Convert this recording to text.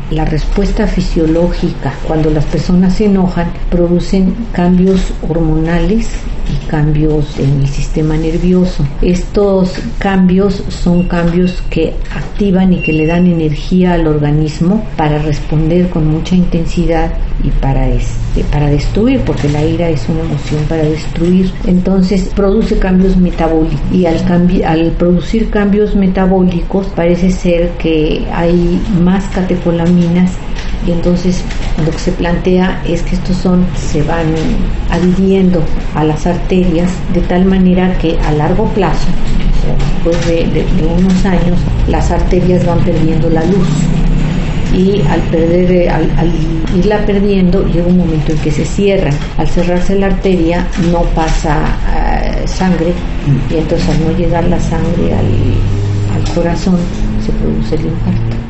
la respuesta fisiológica cuando las personas se enojan producen cambios hormonales y cambios en el sistema nervioso. Estos cambios son cambios que activan y que le dan energía al organismo para responder con mucha intensidad y para destruir, porque la ira es una emoción para destruir. Entonces produce cambios metabólicos, y al producir cambios metabólicos parece ser que hay más catecolaminas, y entonces lo que se plantea es que estos se van adhiriendo a las arterias de tal manera que a largo plazo, o sea, después de unos años, las arterias van perdiendo la luz, y al irla perdiendo llega un momento en que se cierran. Al cerrarse la arteria no pasa sangre, y entonces al no llegar la sangre al corazón se produce el infarto.